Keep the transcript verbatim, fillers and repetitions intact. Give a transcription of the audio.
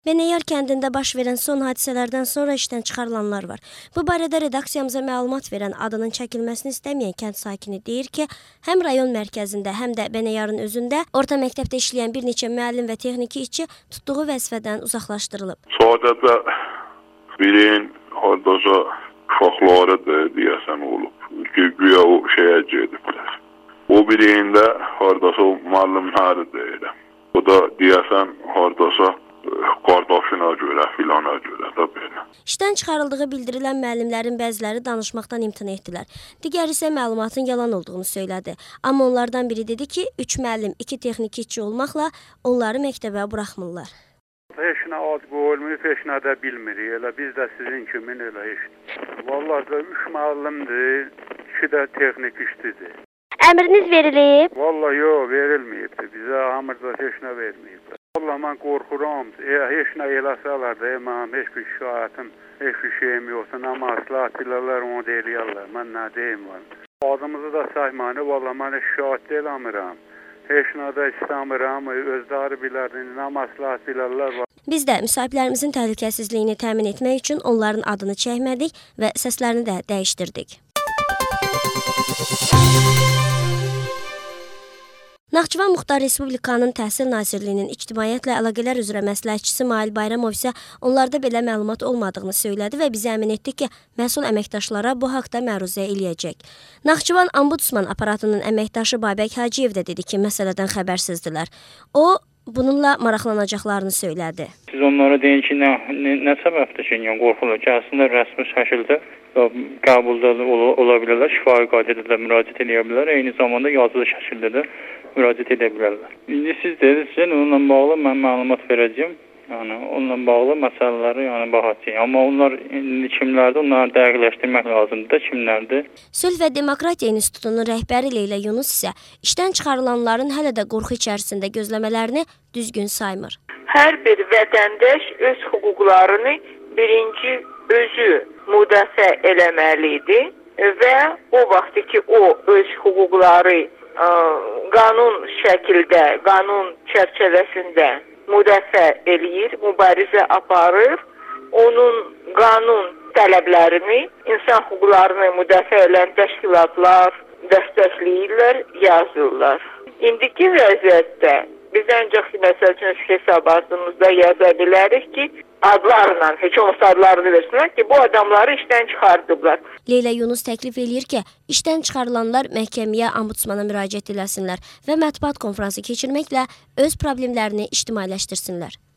Beneyar kəndində baş verən son hadisələrdən sonra işdən çıxarılanlar var. Bu barədə redaksiyamıza məlumat verən adının çəkilməsini istəməyən kənd sakini deyir ki, həm rayon mərkəzində, həm də Beneyarın özündə orta məktəbdə işləyən bir neçə müəllim və texniki işçi tutduğu vəzifədən uzaqlaşdırılıb. Sadəcə birin hardasa uşaqları da deyəsən olub. Güya o şeyə gediblər. O birində hardasa müəllimləri deyir. O da deyəsən hardasa qardaşına görə, filana görə də belə. İşdən çıxarıldığı bildirilən müəllimlərin bəziləri danışmaqdan imtina etdilər. Digəri isə məlumatın yalan olduğunu söylədi. Amma onlardan biri dedi ki, üç müəllim, iki texniki işçi olmaqla onları məktəbə buraxmırlar. Heç nə ad qoyulmayıb, heç nə də bilmirik. Elə biz də sizin kimin elə heç. Vallahi da üç müəllimdir, iki də texnik işçidir. Əmriniz verilib? Vallahi yox, verilməyibdir. Bizə əmrdə heç nə verməyibdir. Vallahi mən qorxuram. E, heç nə eləsələr də, mənim heç bir şikayətim, heç bir şeyim yoxdur. Nə məsləhət bilərlər, onu da eləyərlər. Mən nə deyim var. Adımızı da saymayın. Vallahi mən şikayət də eləmirəm. Heç nə də istəmirəm. Özləri bilərdir, nə məsləhət bilərlər var. Biz də müsahiblərimizin təhlükəsizliyini təmin etmək üçün onların adını çəkmədik və səslərini də dəyişdirdik. Naxçıvan Muxtar Respublikanın Təhsil Nazirliyinin İctimaiyyətlə Əlaqələr üzrə məsləhətçisi Mail Bayramov isə onlarda belə məlumat olmadığını söylədi və bizə əmin etdi ki, məsul əməkdaşlara bu haqda məruzə eləyəcək. Naxçıvan Ombudsman aparatının əməkdaşı Babək Hacıyev də dedi ki, məsələdən xəbərsizdilər. O, bununla maraqlanacaqlarını söylədi. Siz onlara deyin ki, nə, nə, nə səbəbdir ki, yəni qorxulur ki, əslində rəsmi şəkildə qəbulda ola, ola bilərlər, şifahi qaydada da müraciət edə bilər, eyni zamanda yazılı şəkildə də müraciət edə bilərlər. İndi siz dediniz, onunla bağlı mən məlumat verəcəyim. Yəni, onunla bağlı məsələləri yəni, baxacaq. Amma onlar indi kimlərdir, onları dəqiqləşdirmək lazımdır da, kimlərdir. Sülh və Demokratiya İnstitutunun rəhbəri Leyla Yunus isə işdən çıxarılanların hələ də qorxu içərisində gözləmələrini düzgün saymır. Hər bir vətəndaş öz hüquqlarını birinci özü müdafiə eləməlidir və o vaxt ki, o öz hüquqları ə, qanun şəkildə, qanun çərçivəsində müdafiə eləyir, mübarizə aparır, onun qanun tələblərini, insan hüquqlarını müdafiə edən təşkilatlar dəstəkləyirlər, yazırlar. İndiki vəziyyətdə biz ancaq məsəl üçün hesabatımızda yaza bilərik ki, adlarla, heç olmasa adlarını versinlər ki, bu adamları işdən çıxardıblar. Leyla Yunus təklif eləyir ki, işdən çıxarılanlar məhkəməyə, ombudsmana müraciət eləsinlər və mətbuat konfransı keçirməklə öz problemlərini ictimailəşdirsinlər.